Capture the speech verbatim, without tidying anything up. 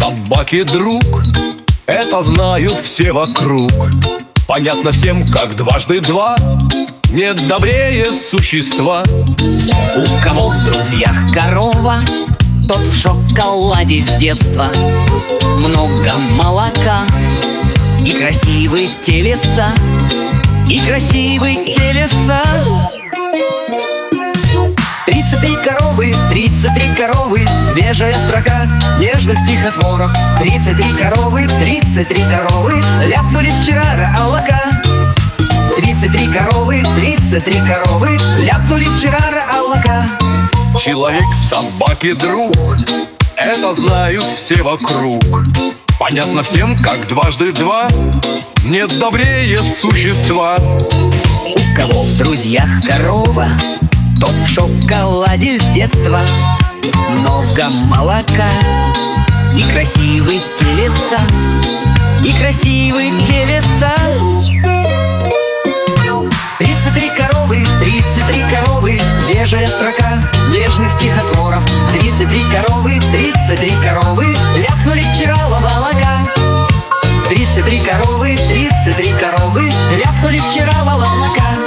собаки друг, это знают все вокруг. Понятно всем, как дважды два нет добрее существа. У кого в друзьях корова, тот в шоколаде с детства. Много молока и красивые телеса, и красивые телеса. Тридцать три коровы, тридцать три коровы, свежая строка нежных стихотворов. Тридцать три коровы, тридцать три коровы, ляпнули вчера молока. Тридцать три коровы, тридцать три коровы, ляпнули вчера молока. Человек, собаки друг, это знают все вокруг. Понятно всем, как дважды два нет добрее существа. У кого в друзьях корова, тот в шоколаде с детства. Много молока и красивые телеса, и красивые телеса. Тридцать три коровы, тридцать три коровы, свежая строка нежных стихотворов. Тридцать три коровы, тридцать три коровы, ляпнули вчера молока. Тридцать три коровы, тридцать три коровы, ляпнули вчера молока.